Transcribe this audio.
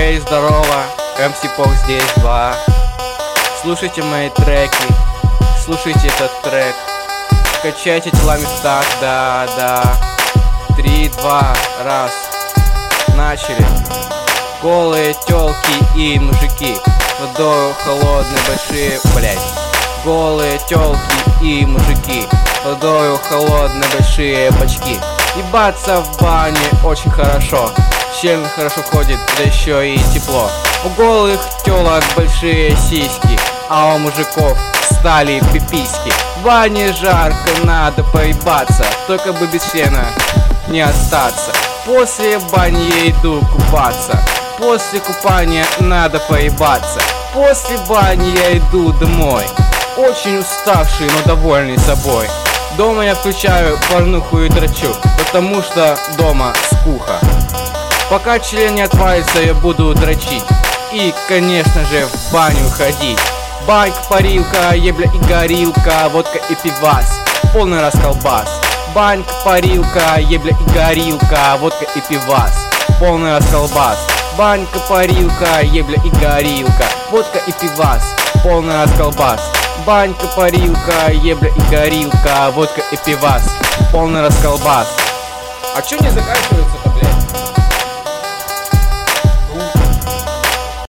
Эй, здорово, МС Пок здесь 2. Слушайте мои треки, слушайте этот трек. Качайте телами так, да. 3, 2, раз. Начали. Голые тёлки и мужики, водою холодные большие, блять. Голые тёлки и мужики, водою холодные большие бачки. Ебаться в бане очень хорошо, чем хорошо ходит, да еще и тепло. У голых тёлок большие сиськи, а у мужиков стали пиписьки. В бане жарко, надо поебаться, только бы без члена не остаться. После бани я иду купаться, после купания надо поебаться. После бани я иду домой, очень уставший, но довольный собой. Дома я включаю порнуху и дрочу, потому что дома скука. Пока член не отвалится, я буду дрочить и, конечно же, в баню ходить. Банька, парилка, ебля и горилка, водка и пивас, полный расколбас. Банька, парилка, ебля и горилка, водка и пивас, полный расколбас. Банька, парилка, ебля и горилка, водка и пивас, полный расколбас. Банька, парилка, ебля и горилка, водка и пивас, полный расколбас. А чё не заканчивается?